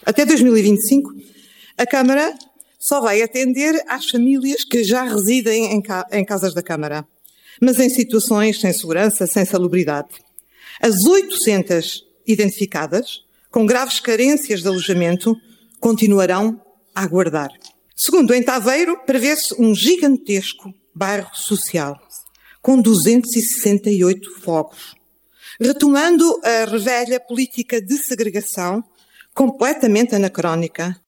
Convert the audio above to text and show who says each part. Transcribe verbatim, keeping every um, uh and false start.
Speaker 1: Até dois mil e vinte e cinco, a Câmara só vai atender às famílias que já residem em, ca- em casas da Câmara, mas em situações sem segurança, sem salubridade. As oitocentas identificadas, com graves carências de alojamento, continuarão a aguardar. Segundo, em Taveiro, prevê-se um gigantesco bairro social, com duzentos e sessenta e oito fogos, retomando a revelha política de segregação, completamente anacrónica,